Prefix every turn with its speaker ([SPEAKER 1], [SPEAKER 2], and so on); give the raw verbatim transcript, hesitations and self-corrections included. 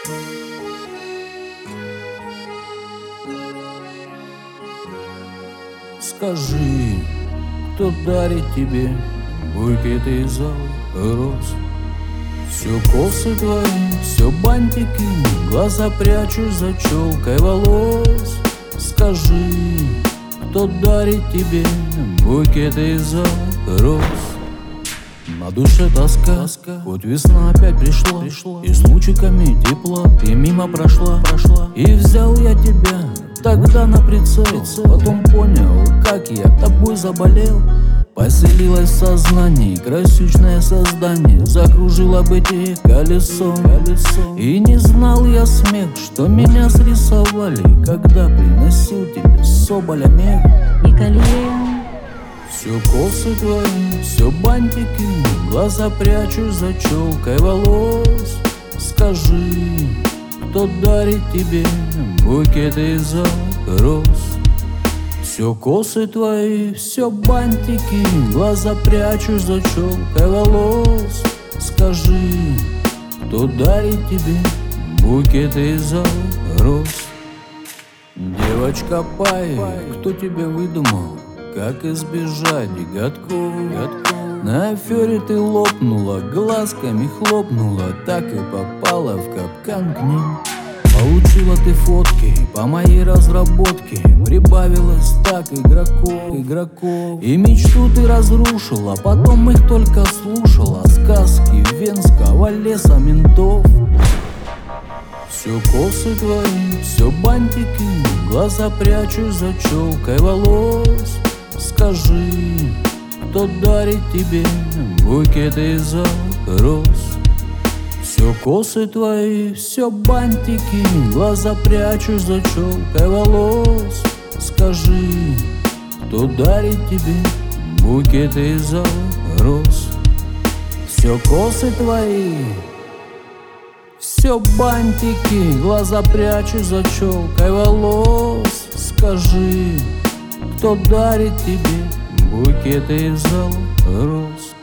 [SPEAKER 1] Скажи, кто дарит тебе букеты из алых роз? Все косы твои, все бантики, глаза прячу за челкой волос. Скажи, кто дарит тебе букеты из алых роз? На душе тоска, тоска, хоть весна опять пришла, пришла, и с лучиками тепла ты мимо прошла, прошла. И взял я тебя тогда на прицел, потом понял, как я тобой заболел. Поселилось в сознании красючное создание, закружило бытие колесом, колесом. И не знал я смех, что меня срисовали, когда приносил тебе соболя мех
[SPEAKER 2] и колье.
[SPEAKER 1] Все косы твои, все бантики, глаза прячу за челкой волос. Скажи, кто дарит тебе букеты из алых роз? Все косы твои, все бантики, глаза прячу за челкой волос. Скажи, кто дарит тебе букеты из алых роз? Девочка Пай, кто тебя выдумал, как избежать годков? На афере ты лопнула, глазками хлопнула, так и попала в капкан к ним. Получила ты фотки по моей разработке, прибавилось так игроков, игроков. И мечту ты разрушила, потом их только слушала, сказки венского леса ментов. Все косы твои, все бантики, глаза прячу за челкой волос. Скажи, кто дарит тебе букеты из алых роз? Все косы твои, все бантики, глаза прячу за челкой волос. Скажи, кто дарит тебе букеты из алых роз? Все косы твои, все бантики, глаза прячу за челкой волос. Скажи, кто дарит тебе букеты из алых роз?